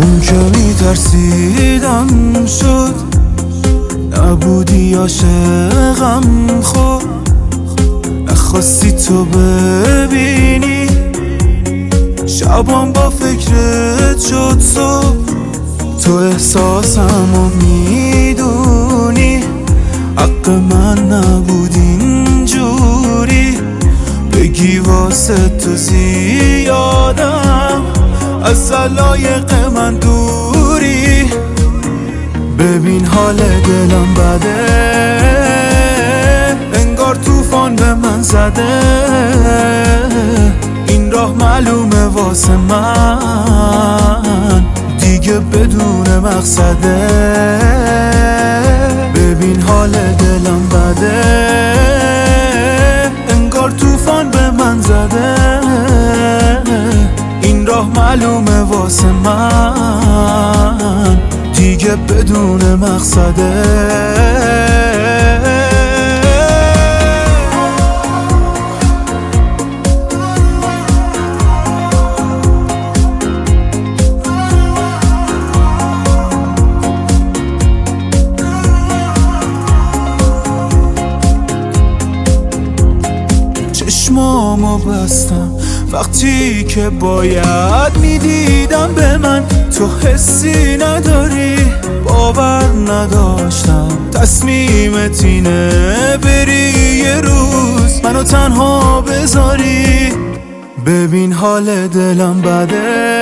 اون که میترسیدم شد، نبودی عاشقم خود، نخواستی تو ببینی شبام با فکرت شد صبح. تو احساسمو میدونی، حق من نبود اینجوری بگی واسه تو زیادم از علایق من دوری. ببین حال دلم بده، انگار طوفان به من زده، این راه معلومه واسه من دیگه بدون مقصده. ببین حال دلم بده، انگار طوفان به من زده، این راه معلومه واسه من دیگه بدون مقصده. چشمامو بستم وقتی که باید میدیدم به من، تو حسی نداری، باور نداشتم تصمیمت اینه بری یه روز منو تنها بذاری. ببین حال دلم بده،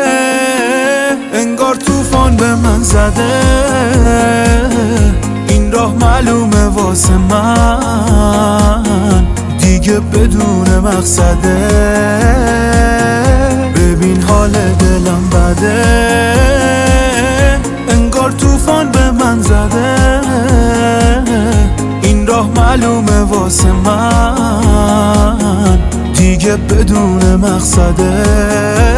انگار طوفان به من زده، این راه معلومه واسه من دیگه بدون مقصده. ببین حال دلم بده، انگار طوفان به من زده، این راه معلومه واسه من دیگه بدون مقصده.